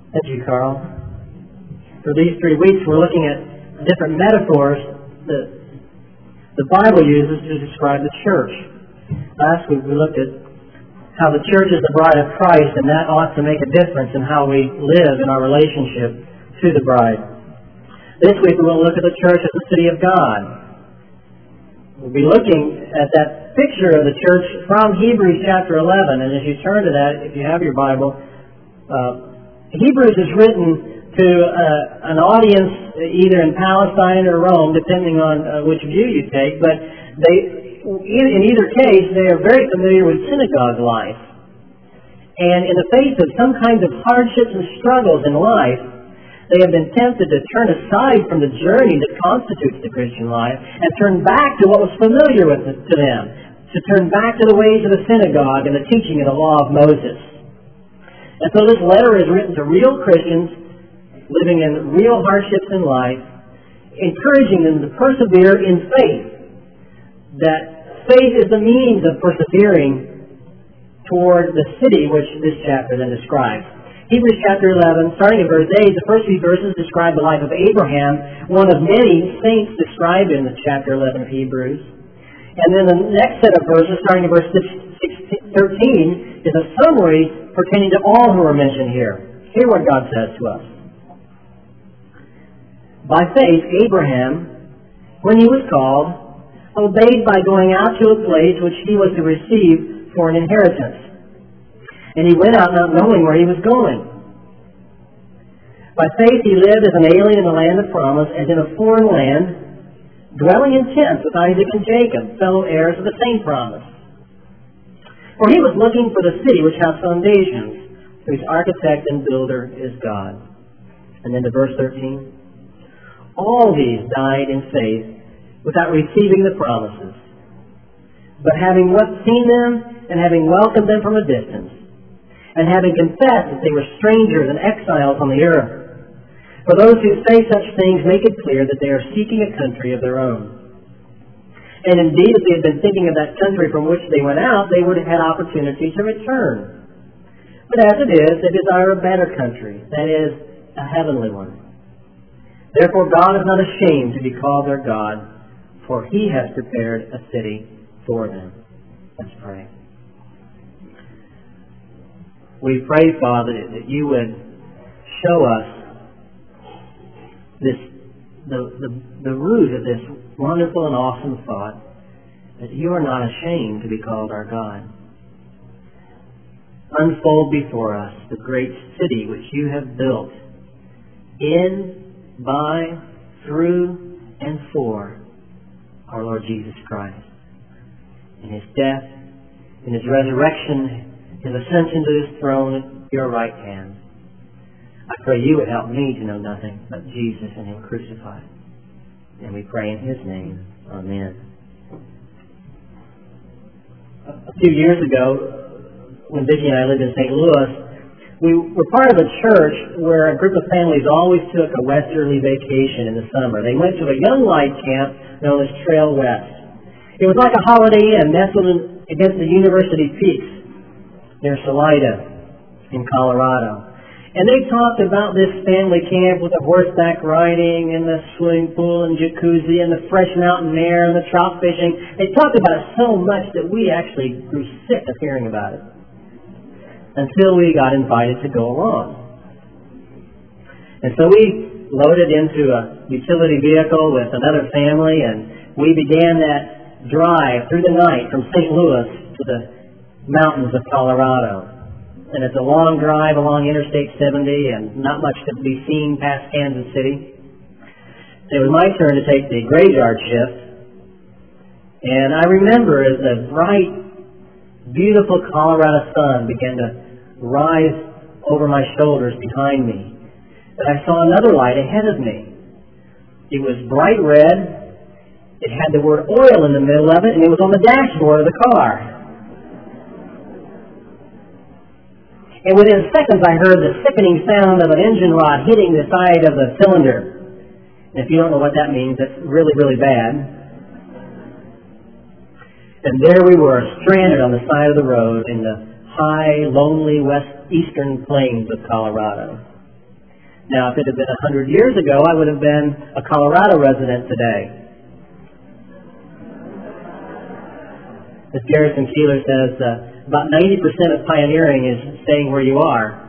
Thank you, Carl. For these 3 weeks, we're looking at different metaphors that the Bible uses to describe the church. Last week, we looked at how the church is the bride of Christ, and that ought to make a difference in how we live in our relationship to the bride. This week, we will look at the church as the city of God. We'll be looking at that picture of the church from Hebrews chapter 11, and as you turn to that, if you have your Bible, Hebrews is written to an audience either in Palestine or Rome, depending on which view you take, but in either case, they are very familiar with synagogue life. And in the face of some kinds of hardships and struggles in life, they have been tempted to turn aside from the journey that constitutes the Christian life and turn back to what was familiar to them, to turn back to the ways of the synagogue and the teaching of the law of Moses. And so this letter is written to real Christians living in real hardships in life, encouraging them to persevere in faith. That faith is the means of persevering toward the city which this chapter then describes. Hebrews chapter 11, starting in verse 8, the first few verses describe the life of Abraham, one of many saints described in the chapter 11 of Hebrews. And then the next set of verses, starting in verse 13, is a summary pertaining to all who are mentioned here. Hear what God says to us. By faith, Abraham, when he was called, obeyed by going out to a place which he was to receive for an inheritance. And he went out not knowing where he was going. By faith he lived as an alien in the land of promise, as in a foreign land, dwelling in tents with Isaac and Jacob, fellow heirs of the same promise. For he was looking for the city which has foundations, whose architect and builder is God. And then to verse 13. All these died in faith without receiving the promises, but having seen them and having welcomed them from a distance, and having confessed that they were strangers and exiles on the earth. For those who say such things make it clear that they are seeking a country of their own. And indeed, if they had been thinking of that country from which they went out, they would have had opportunity to return. But as it is, they desire a better country, that is, a heavenly one. Therefore God is not ashamed to be called their God, for he has prepared a city for them. Let's pray. We pray, Father, that you would show us the root of this wonderful and awesome thought, that you are not ashamed to be called our God. Unfold before us the great city which you have built in, by, through, and for our Lord Jesus Christ. In his death, in his resurrection, his ascension to his throne at your right hand. I pray you would help me to know nothing but Jesus and him crucified. And we pray in his name. Amen. A few years ago, when Vicki and I lived in St. Louis, we were part of a church where a group of families always took a westerly vacation in the summer. They went to a young light camp known as Trail West. It was like a Holiday Inn nestled against the University Peaks near Salida in Colorado. And they talked about this family camp with the horseback riding and the swimming pool and jacuzzi and the fresh mountain air and the trout fishing. They talked about it so much that we actually grew sick of hearing about it until we got invited to go along. And so we loaded into a utility vehicle with another family, and we began that drive through the night from St. Louis to the mountains of Colorado. And it's a long drive along Interstate 70 and not much to be seen past Kansas City. It was my turn to take the graveyard shift. And I remember as the bright, beautiful Colorado sun began to rise over my shoulders behind me, that I saw another light ahead of me. It was bright red. It had the word oil in the middle of it, and it was on the dashboard of the car. And within seconds I heard the sickening sound of an engine rod hitting the side of the cylinder. And if you don't know what that means, that's really, really bad. And there we were, stranded on the side of the road in the high, lonely eastern plains of Colorado. Now, if it had been 100 years ago, I would have been a Colorado resident today. As Garrison Keillor says, about 90% of pioneering is staying where you are.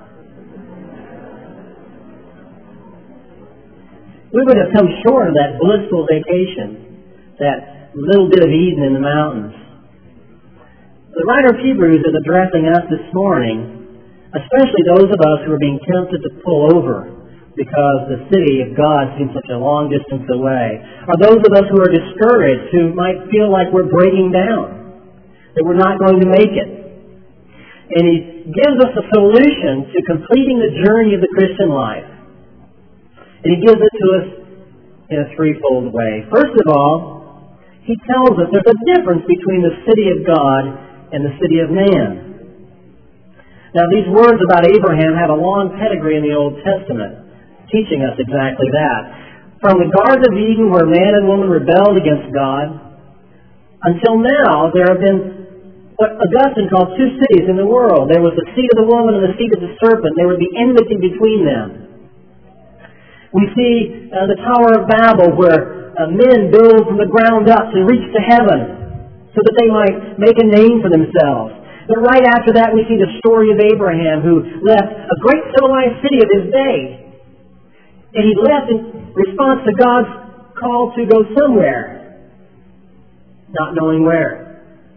We would have come short of that blissful vacation, that little bit of Eden in the mountains. The writer of Hebrews is addressing us this morning, especially those of us who are being tempted to pull over because the city of God seems such a long distance away, or those of us who are discouraged, who might feel like we're breaking down, that we're not going to make it. And he gives us a solution to completing the journey of the Christian life. And he gives it to us in a threefold way. First of all, he tells us there's a difference between the city of God and the city of man. Now, these words about Abraham have a long pedigree in the Old Testament, teaching us exactly that. From the Garden of Eden, where man and woman rebelled against God, until now, there have been what Augustine called two cities in the world. There was the seed of the woman and the seed of the serpent. There would be enmity between them. We see the Tower of Babel, where men build from the ground up to reach to heaven so that they might make a name for themselves. But right after that, we see the story of Abraham, who left a great civilized city of his day. And he left in response to God's call to go somewhere, not knowing where.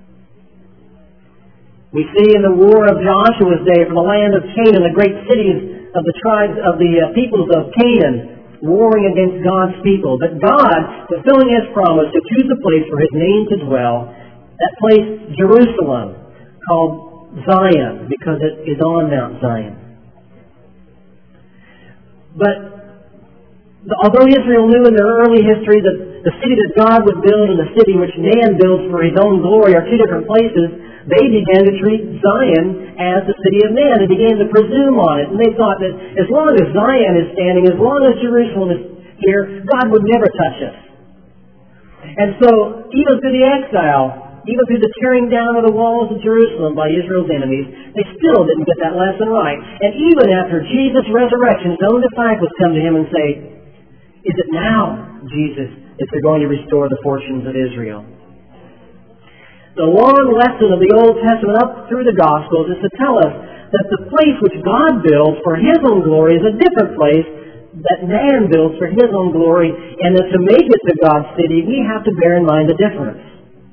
We see in the war of Joshua's day for the land of Canaan, the great cities of the tribes of the peoples of Canaan warring against God's people. But God, fulfilling His promise to choose a place for His name to dwell, that place, Jerusalem, called Zion, because it is on Mount Zion. But although Israel knew in their early history that the city that God would build and the city which man builds for his own glory are two different places, they began to treat Zion as the city of man. They began to presume on it. And they thought that as long as Zion is standing, as long as Jerusalem is here, God would never touch us. And so, even through the exile, even through the tearing down of the walls of Jerusalem by Israel's enemies, they still didn't get that lesson right. And even after Jesus' resurrection, his own disciples come to him and say, "Is it now, Jesus, that you're going to restore the fortunes of Israel?" The long lesson of the Old Testament up through the Gospels is to tell us that the place which God builds for His own glory is a different place that man builds for his own glory, and that to make it to God's city, we have to bear in mind the difference.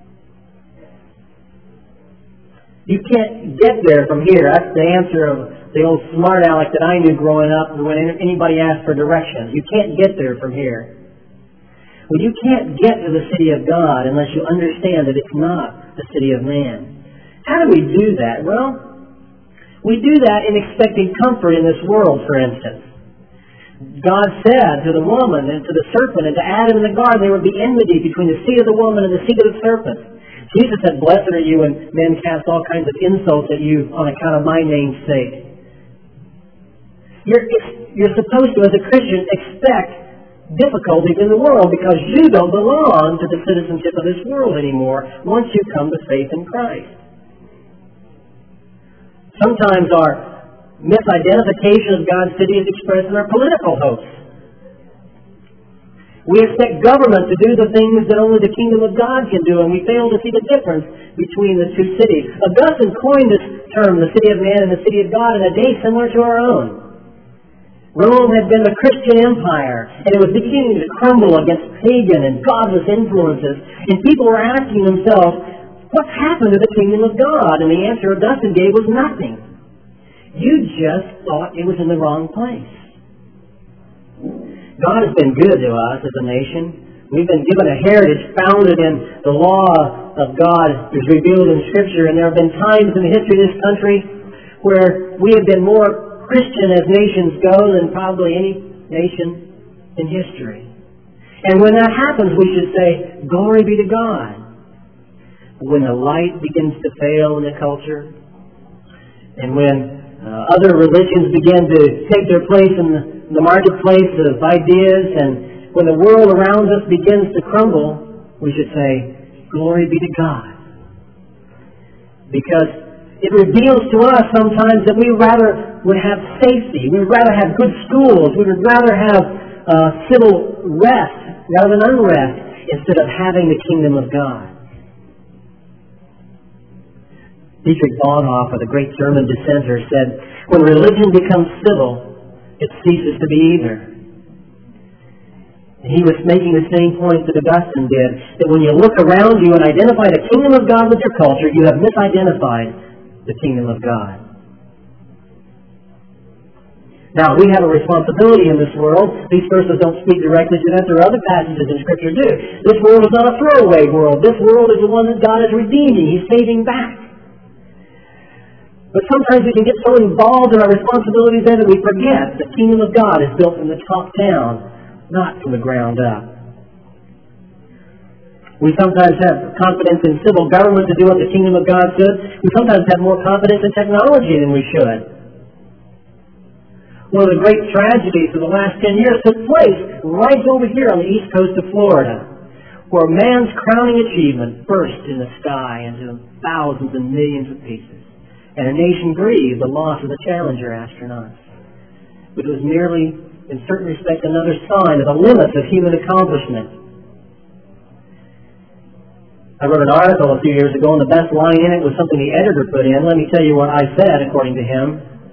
You can't get there from here. That's the answer of the old smart aleck that I knew growing up when anybody asked for directions. You can't get there from here. Well, you can't get to the city of God unless you understand that it's not the city of man. How do we do that? Well, we do that in expecting comfort in this world, for instance. God said to the woman and to the serpent and to Adam in the garden, there would be enmity between the seed of the woman and the seed of the serpent. Jesus said, "Blessed are you when men cast all kinds of insults at you on account of my name's sake." You're supposed to, as a Christian, expect difficulties in the world because you don't belong to the citizenship of this world anymore once you come to faith in Christ. Sometimes our misidentification of God's city is expressed in our political hopes. We expect government to do the things that only the kingdom of God can do, and we fail to see the difference between the two cities. Augustine coined this term, the city of man and the city of God, in a day similar to our own. Rome had been a Christian empire, and it was beginning to crumble against pagan and godless influences. And people were asking themselves, what's happened to the kingdom of God? And the answer Augustine gave was nothing. You just thought it was in the wrong place. God has been good to us as a nation. We've been given a heritage founded in the law of God as revealed in Scripture, and there have been times in the history of this country where we have been more Christian as nations go than probably any nation in history. And when that happens, we should say, glory be to God. When the light begins to fail in the culture, and when other religions begin to take their place in the marketplace of ideas, and when the world around us begins to crumble, we should say, glory be to God. Because It reveals to us sometimes that we rather would have safety. We would rather have good schools. We would rather have civil rest rather than unrest instead of having the kingdom of God. Dietrich Bonhoeffer, the great German dissenter, said, when religion becomes civil, it ceases to be either. And he was making the same point that Augustine did, that when you look around you and identify the kingdom of God with your culture, you have misidentified the kingdom of God. Now, we have a responsibility in this world. These verses don't speak directly to that. There are other passages in Scripture do. This world is not a throwaway world. This world is the one that God is redeeming. He's saving back. But sometimes we can get so involved in our responsibilities then that we forget the kingdom of God is built from the top down, not from the ground up. We sometimes have confidence in civil government to do what the kingdom of God should. We sometimes have more confidence in technology than we should. One of the great tragedies of the last 10 years took place right over here on the east coast of Florida, where man's crowning achievement burst in the sky into thousands and millions of pieces. And a nation grieved the loss of the Challenger astronauts. But it was merely, in certain respects, another sign of the limits of human accomplishment. I wrote an article a few years ago, and the best line in it was something the editor put in. Let me tell you what I said, according to him.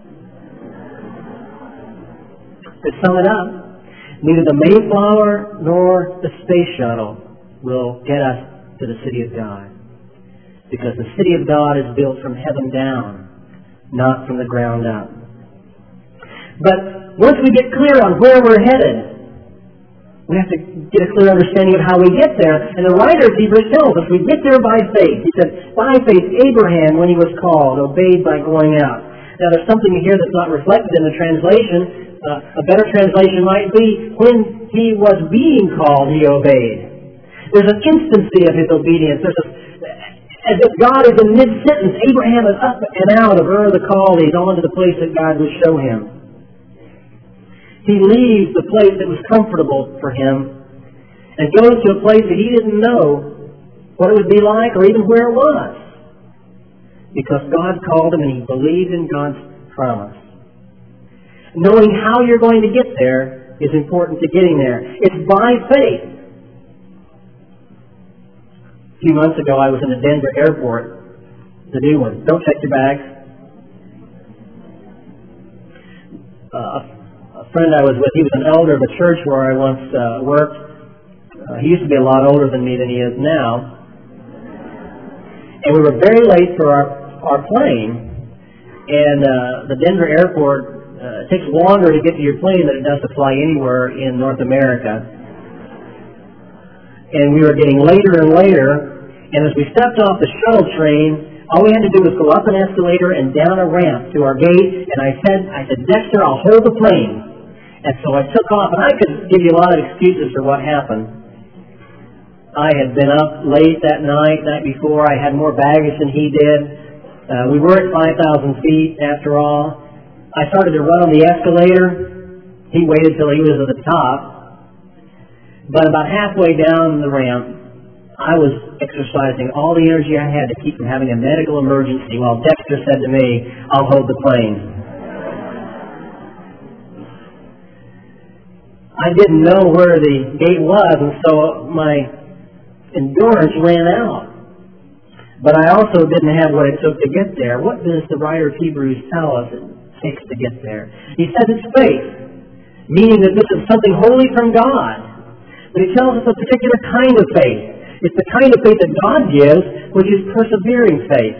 To sum it up, neither the Mayflower nor the space shuttle will get us to the city of God. Because the city of God is built from heaven down, not from the ground up. But once we get clear on where we're headed, we have to get a clear understanding of how we get there. And the writer of Hebrews tells us we get there by faith. He said, by faith, Abraham, when he was called, obeyed by going out. Now, there's something here that's not reflected in the translation. A better translation might be, when he was being called, he obeyed. There's an instancy of his obedience. As if God is in mid-sentence. Abraham is up and out of Ur of the Chaldees on to the place that God would show him. He leaves the place that was comfortable for him and goes to a place that he didn't know what it would be like or even where it was. Because God called him and he believed in God's promise. Knowing how you're going to get there is important to getting there. It's by faith. A few months ago I was in the Denver airport, the new one. Don't check your bags. A friend I was with, he was an elder of a church where I once worked. He used to be a lot older than me than he is now. And we were very late for our plane. And the Denver airport, it takes longer to get to your plane than it does to fly anywhere in North America. And we were getting later and later. And as we stepped off the shuttle train, all we had to do was go up an escalator and down a ramp to our gate. And I said, Dexter, I'll hold the plane. And so I took off, and I could give you a lot of excuses for what happened. I had been up late that night before. I had more baggage than he did. We were at 5,000 feet after all. I started to run on the escalator. He waited till he was at the top. But about halfway down the ramp, I was exercising all the energy I had to keep from having a medical emergency while Dexter said to me, I'll hold the plane. I didn't know where the gate was, and so my endurance ran out. But I also didn't have what it took to get there. What does the writer of Hebrews tell us it takes to get there? He says it's faith, meaning that this is something wholly from God. But he tells us a particular kind of faith. It's the kind of faith that God gives, which is persevering faith.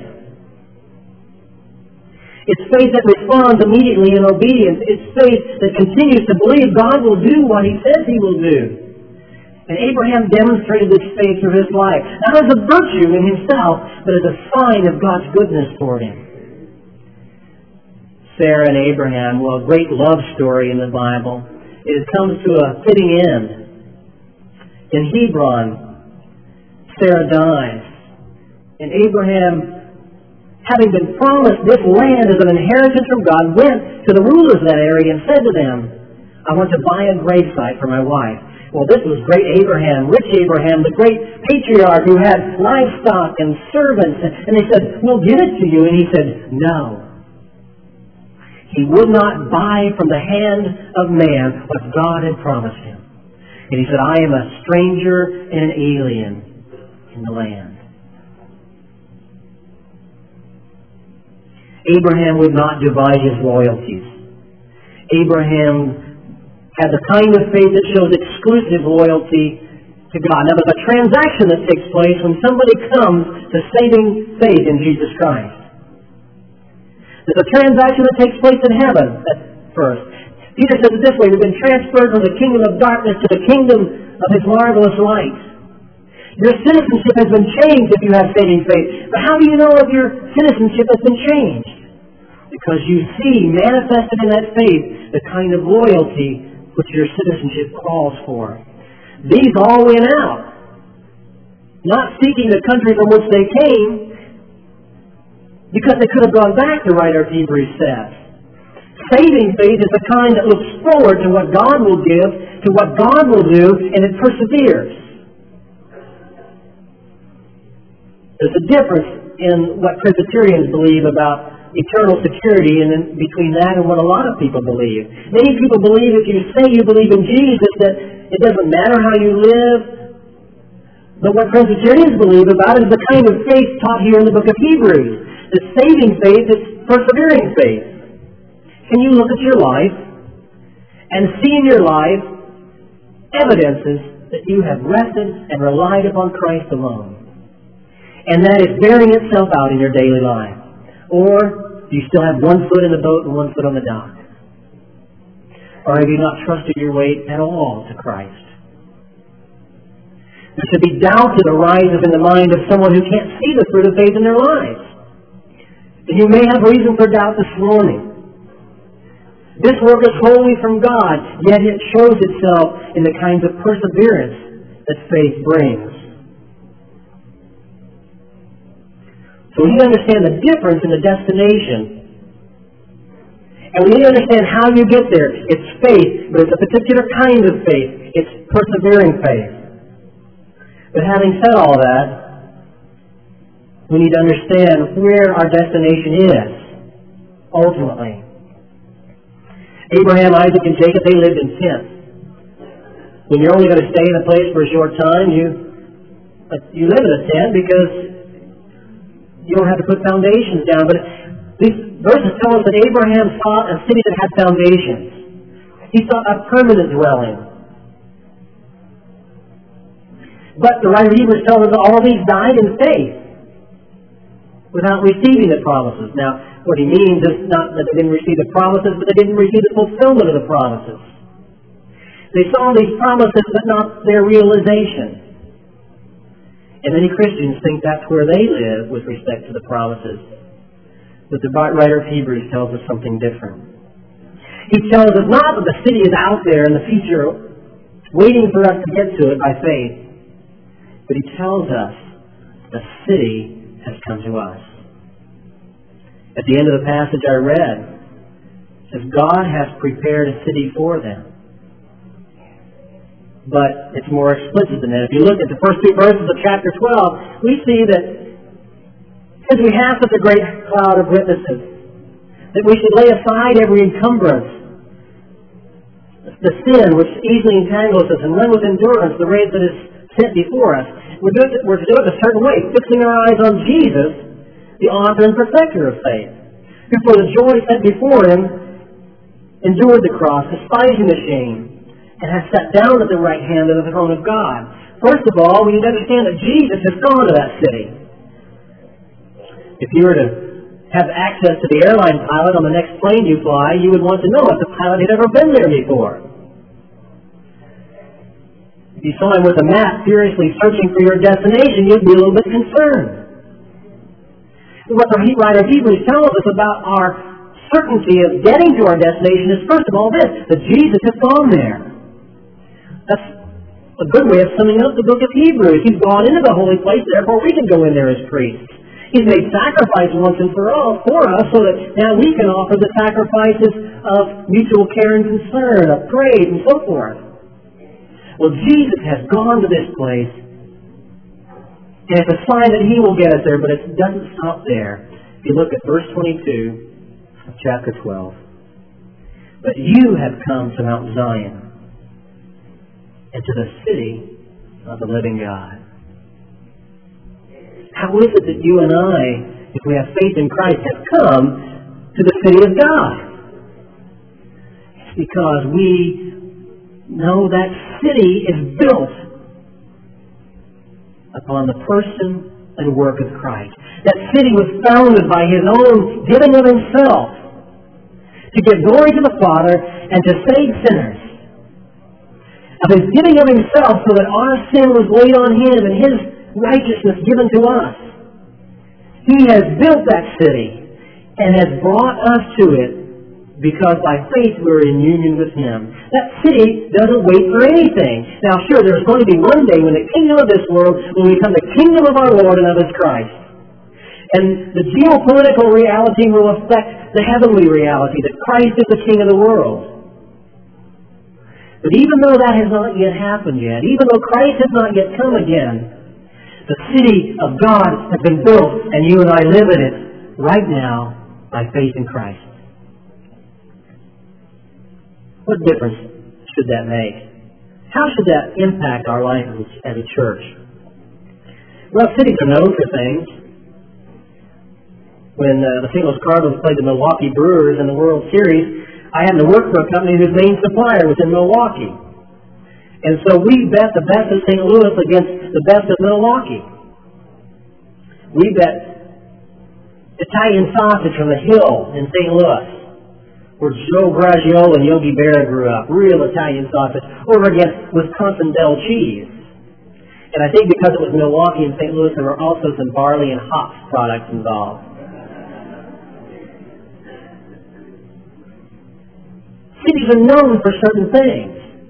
It's faith that responds immediately in obedience. It's faith that continues to believe God will do what he says he will do. And Abraham demonstrated this faith through his life, not as a virtue in himself, but as a sign of God's goodness toward him. Sarah and Abraham, well, a great love story in the Bible. It comes to a fitting end. In Hebron, Sarah dies. And Abraham, having been promised this land as an inheritance from God, went to the rulers of that area and said to them, I want to buy a gravesite for my wife. Well, this was great Abraham, rich Abraham, the great patriarch who had livestock and servants. And they said, we'll give it to you. And he said, no. He would not buy from the hand of man what God had promised him. And he said, I am a stranger and an alien in the land. Abraham would not divide his loyalties. Abraham had the kind of faith that shows exclusive loyalty to God. Now, there's a transaction that takes place when somebody comes to saving faith in Jesus Christ. There's a transaction that takes place in heaven at first. Peter says it this way, we've been transferred from the kingdom of darkness to the kingdom of His marvelous light. Your citizenship has been changed if you have saving faith. But how do you know if your citizenship has been changed? Because you see manifested in that faith the kind of loyalty which your citizenship calls for. These all went out, not seeking the country from which they came, because they could have gone back, the writer of Hebrews says. Saving faith is the kind that looks forward to what God will give, to what God will do, and it perseveres. There's a difference in what Presbyterians believe about eternal security, and in between that and what a lot of people believe. Many people believe if you say you believe in Jesus that it doesn't matter how you live. But what Presbyterians believe about it is the kind of faith taught here in the book of Hebrews. The saving faith is persevering faith. Can you look at your life and see in your life evidences that you have rested and relied upon Christ alone? And that is bearing itself out in your daily life. Or do you still have one foot in the boat and one foot on the dock? Or have you not trusted your weight at all to Christ? There should be doubt that arises in the mind of someone who can't see the fruit of faith in their lives. And you may have reason for doubt this morning. This work is wholly from God, yet it shows itself in the kinds of perseverance that faith brings. So we need to understand the difference in the destination. And we need to understand how you get there. It's faith, but it's a particular kind of faith. It's persevering faith. But having said all that, we need to understand where our destination is, ultimately. Abraham, Isaac, and Jacob, they lived in tents. When you're only going to stay in a place for a short time, you live in a tent because you don't have to put foundations down. But these verses tell us that Abraham sought a city that had foundations. He sought a permanent dwelling. But the writer of Hebrews tells us that all these died in faith without receiving the promises. Now, what he means is not that they didn't receive the promises, but they didn't receive the fulfillment of the promises. They saw these promises, but not their realization. And many Christians think that's where they live with respect to the promises. But the writer of Hebrews tells us something different. He tells us not that the city is out there in the future waiting for us to get to it by faith, but he tells us the city has come to us. At the end of the passage I read, it says God has prepared a city for them. But it's more explicit than that. If you look at the first two verses of chapter 12, we see that since we have such a great cloud of witnesses, that we should lay aside every encumbrance, the sin which easily entangles us, and run with endurance the race that is set before us. We're to do it a certain way, fixing our eyes on Jesus, the author and perfecter of faith, who for the joy set before him endured the cross, despising the shame, and has sat down at the right hand of the throne of God. First of all, we need to understand that Jesus has gone to that city. If you were to have access to the airline pilot on the next plane you fly, you would want to know if the pilot had ever been there before. If you saw him with a map furiously searching for your destination, you'd be a little bit concerned. What the writer of Hebrews tells us about our certainty of getting to our destination is, first of all, this, that Jesus has gone there. That's a good way of summing up the book of Hebrews. He's gone into the holy place, therefore we can go in there as priests. He's made sacrifice once and for all for us so that now we can offer the sacrifices of mutual care and concern, of praise, and so forth. Well, Jesus has gone to this place, and it's a sign that He will get us there, but it doesn't stop there. If you look at verse 22 of chapter 12. But you have come to Mount Zion and to the city of the living God. How is it that you and I, if we have faith in Christ, have come to the city of God? It's because we know that city is built upon the person and work of Christ. That city was founded by His own giving of Himself to give glory to the Father and to save sinners. Of His giving of Himself so that our sin was laid on Him and His righteousness given to us. He has built that city and has brought us to it because by faith we're in union with Him. That city doesn't wait for anything. Now sure, there's going to be one day when the kingdom of this world will become the kingdom of our Lord and of His Christ. And the geopolitical reality will affect the heavenly reality that Christ is the King of the world. But even though that has not yet happened yet, even though Christ has not yet come again, the city of God has been built and you and I live in it right now by faith in Christ. What difference should that make? How should that impact our life as a church? Well, cities are known for things. When the St. Louis Cardinals played the Milwaukee Brewers in the World Series, I happened to work for a company whose main supplier was in Milwaukee. And so we bet the best of St. Louis against the best of Milwaukee. We bet Italian sausage from the Hill in St. Louis, where Joe Graggiola and Yogi Berra grew up, real Italian sausage, over against Wisconsin Bell cheese. And I think because it was Milwaukee and St. Louis, there were also some barley and hops products involved. Cities are known for certain things.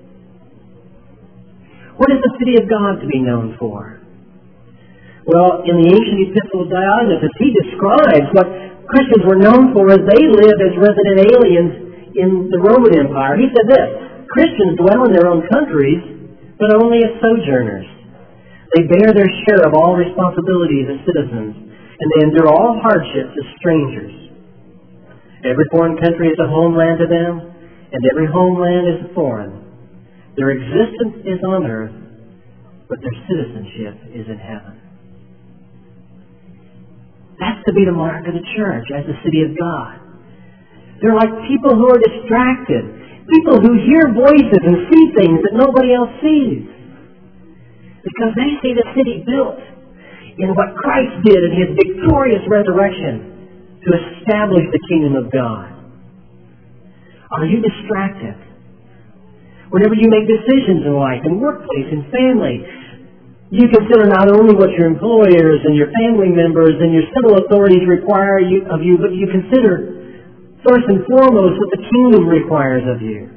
What is the city of God to be known for? Well, in the ancient epistle of Dionysius, he describes what Christians were known for as they lived as resident aliens in the Roman Empire. He said this: Christians dwell in their own countries, but only as sojourners. They bear their share of all responsibilities as citizens, and they endure all hardships as strangers. Every foreign country is a homeland to them, and every homeland is foreign. Their existence is on earth, but their citizenship is in heaven. That's to be the mark of the church as the city of God. They're like people who are distracted, people who hear voices and see things that nobody else sees. Because they see the city built in what Christ did in His victorious resurrection to establish the kingdom of God. Are you distracted? Whenever you make decisions in life, in workplace, in family, you consider not only what your employers and your family members and your civil authorities require of you, but you consider first and foremost what the kingdom requires of you.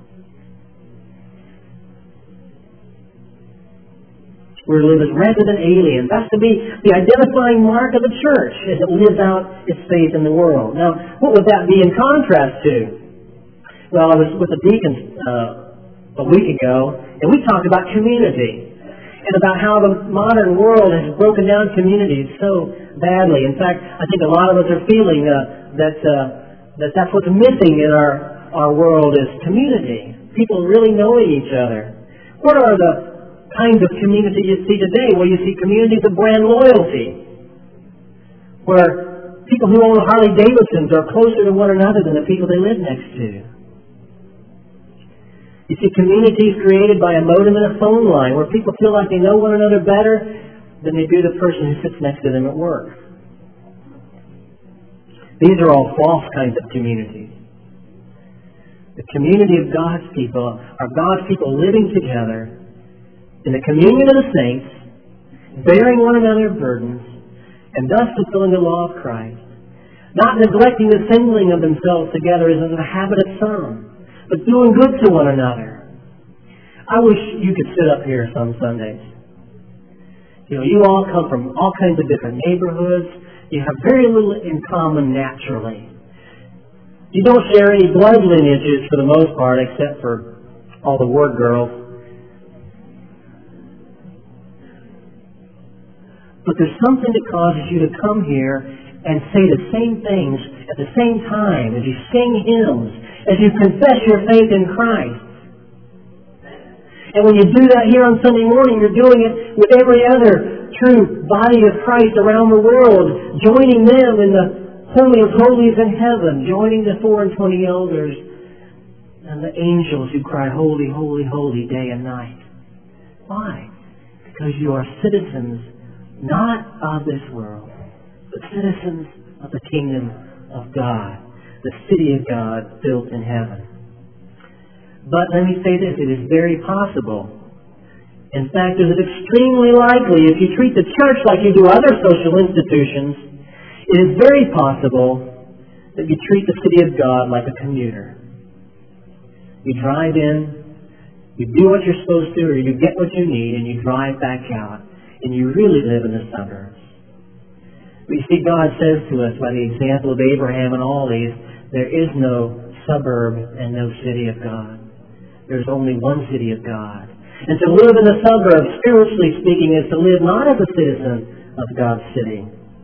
We're to live as resident aliens. That's to be the identifying mark of the church as it lives out its faith in the world. Now, what would that be in contrast to? Well, I was with the deacons a week ago, and we talked about community and about how the modern world has broken down communities so badly. In fact, I think a lot of us are feeling that's what's missing in our world is community. People really knowing each other. What are the kinds of community you see today? Well, you see communities of brand loyalty, where people who own Harley Davidsons are closer to one another than the people they live next to. You see communities created by a modem and a phone line where people feel like they know one another better than they do the person who sits next to them at work. These are all false kinds of communities. The community of God's people are God's people living together in the communion of the saints, bearing one another's burdens, and thus fulfilling the law of Christ, not neglecting the assembling of themselves together as is a habit of some, but doing good to one another. I wish you could sit up here some Sundays. You all come from all kinds of different neighborhoods. You have very little in common naturally. You don't share any blood lineages for the most part, except for all the ward girls. But there's something that causes you to come here and say the same things at the same time as you sing hymns, as you confess your faith in Christ. And when you do that here on Sunday morning, you're doing it with every other true body of Christ around the world, joining them in the Holy of Holies in heaven, joining the 24 elders and the angels who cry, holy, holy, holy, day and night. Why? Because you are citizens not of this world, but citizens of the kingdom of God, the city of God built in heaven. But let me say this, it is very possible. In fact, it is extremely likely, if you treat the church like you do other social institutions, it is very possible that you treat the city of God like a commuter. You drive in, you do what you're supposed to, or you get what you need, and you drive back out, and you really live in the suburbs. We see God says to us by the example of Abraham and all these, there is no suburb and no city of God. There's only one city of God. And to live in the suburbs, spiritually speaking, is to live not as a citizen of God's city.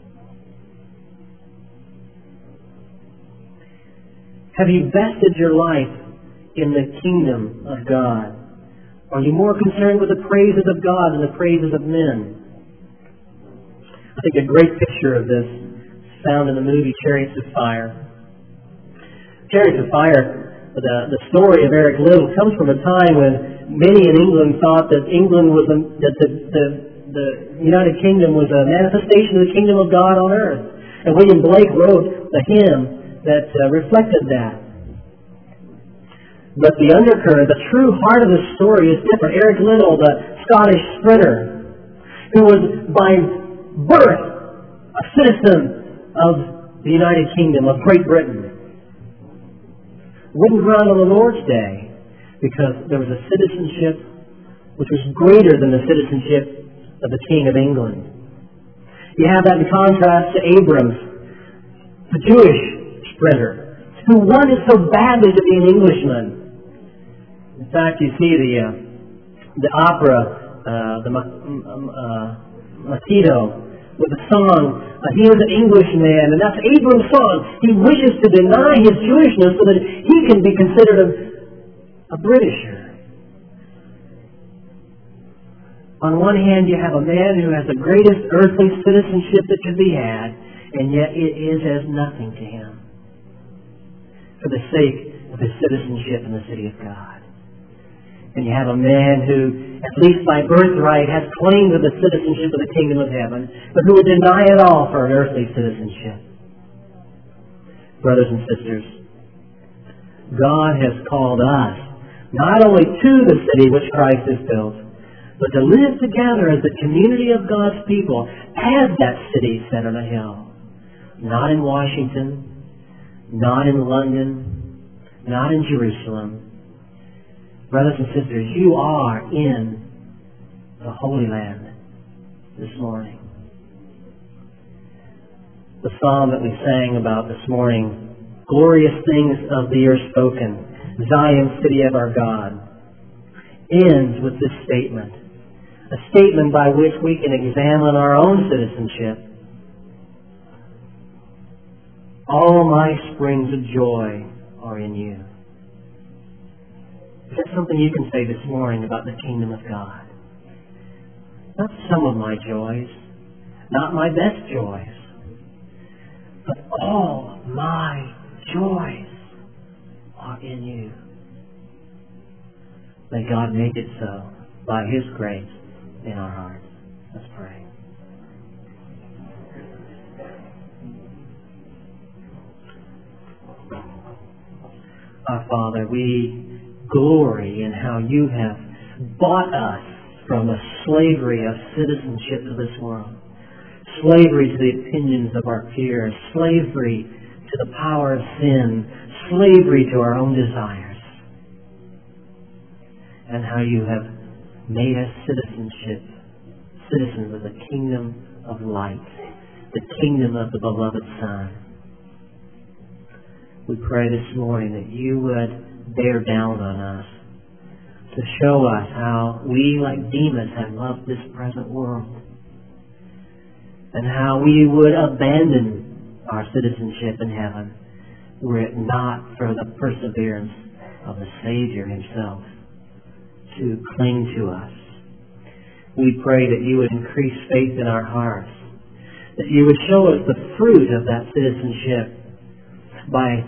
Have you vested your life in the kingdom of God? Are you more concerned with the praises of God than the praises of men? I think a great picture of this is found in the movie Chariots of Fire. Chariots of Fire, the story of Eric Liddell, comes from a time when many in England thought that England was the United Kingdom was a manifestation of the kingdom of God on earth. And William Blake wrote a hymn that reflected that. But the undercurrent, the true heart of the story is different. Eric Liddell, the Scottish sprinter, who was by birth a citizen of the United Kingdom, of Great Britain, wouldn't run on the Lord's Day because there was a citizenship which was greater than the citizenship of the King of England. You have that in contrast to Abrams, the Jewish sprinter, who wanted so badly to be an Englishman. In fact, you see the opera, the Makito, with the song, he is an Englishman, and that's Abram's song. He wishes to deny his Jewishness so that he can be considered a Britisher. On one hand, you have a man who has the greatest earthly citizenship that could be had, and yet it is as nothing to him for the sake of his citizenship in the city of God. And you have a man who, at least by birthright, has claim to the citizenship of the kingdom of heaven, but who would deny it all for an earthly citizenship. Brothers and sisters, God has called us not only to the city which Christ has built, but to live together as the community of God's people as that city set on a hill. Not in Washington, not in London, not in Jerusalem. Brothers and sisters, you are in the Holy Land this morning. The psalm that we sang about this morning, glorious things of thee are spoken, Zion, city of our God, ends with this statement, a statement by which we can examine our own citizenship. All my springs of joy are in you. Is that something you can say this morning about the kingdom of God? Not some of my joys, not my best joys, but all my joys are in you. May God make it so by His grace in our hearts. Let's pray. Our Father, we glory in how you have bought us from a slavery of citizenship to this world, slavery to the opinions of our peers, slavery to the power of sin, slavery to our own desires, and how you have made us citizens of the kingdom of light, the kingdom of the beloved Son. We pray this morning that you would bear down on us to show us how we, like Demas, have loved this present world, and how we would abandon our citizenship in heaven were it not for the perseverance of the Savior Himself to cling to us. We pray that You would increase faith in our hearts, that You would show us the fruit of that citizenship by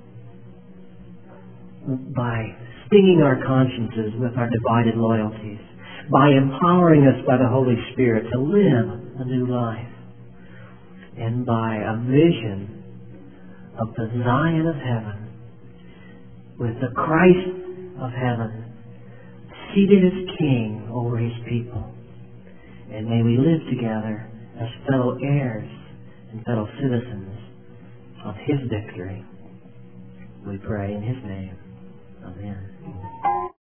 stinging our consciences with our divided loyalties, by empowering us by the Holy Spirit to live a new life, and by a vision of the Zion of heaven, with the Christ of heaven seated as King over His people. And may we live together as fellow heirs and fellow citizens of His victory. We pray in His name. Amen.